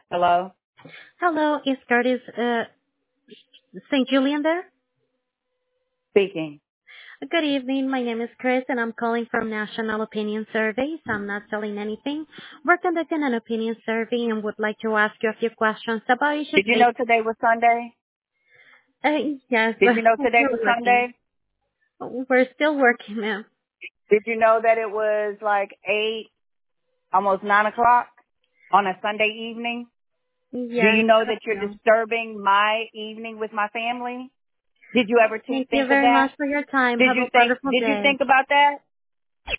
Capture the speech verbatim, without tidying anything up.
Hello? Hello, is Curtis uh, Saint Julian there? Speaking. Good evening. My name is Chris, and I'm calling from National Opinion Surveys. I'm not selling anything. We're conducting an opinion survey and would like to ask you a few questions about issues Did you know based. today was Sunday? Uh, yes, Did but you know we're today still was working. Sunday? We're still working, ma'am. Did you know that it was like eight, almost nine o'clock on a Sunday evening? Do Yes, you know I that you're know. disturbing my evening with my family? Did you ever te- Thank you think of very that? much for your time. Did Have you a think, wonderful did you day. think about that?